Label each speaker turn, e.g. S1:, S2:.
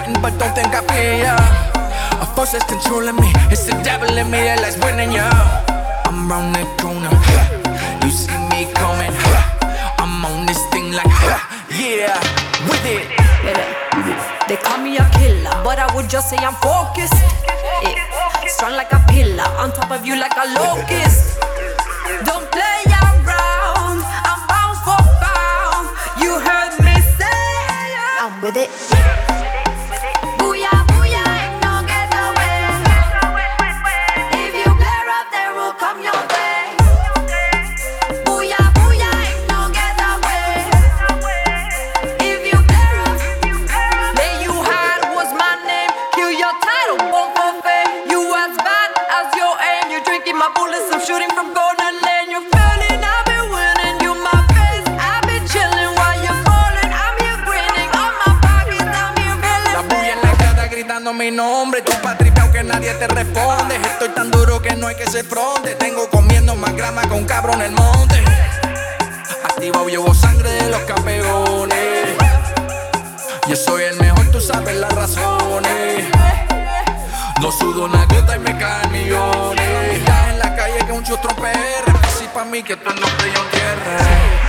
S1: fighting, but don't think I fear ya. A force that's controlling me, it's the devil in me that likes winning ya. I'm round the corner, you see me coming. I'm on this thing like, yeah, with it.
S2: They call me a killer, but I would just say I'm focused. Strong like a pillar, on top of you like a locust. Don't play around, I'm bound for pound. You heard me say I'm with it. Booyah, booyah, ain't no get away. If you flare up, there will come your way. Booyah, booyah, ain't no get away. If you flare up, lay you hide was my name. Kill your title, won't forfeit. You as bad as your aim. You're drinking my bullets, I'm shooting from corner lane. You're failing, I've been winning. You my face, I've been chilling while you're falling. I'm here grinning on my pockets, I'm here feeling.
S1: La bulla en la cara gritando mi nombre. Tú pa' tripeao que nadie te responde. Estoy tan duro que no hay que ser fronte. Tengo comiendo más grama que un cabrón en el monte. Activado llevo sangre de los campeones. Yo soy el mejor, tú sabes las razones. No sudo una gota y me caen millones. Ya en la calle que un chustro PR. Así pa' mí que tú no te yo tierra.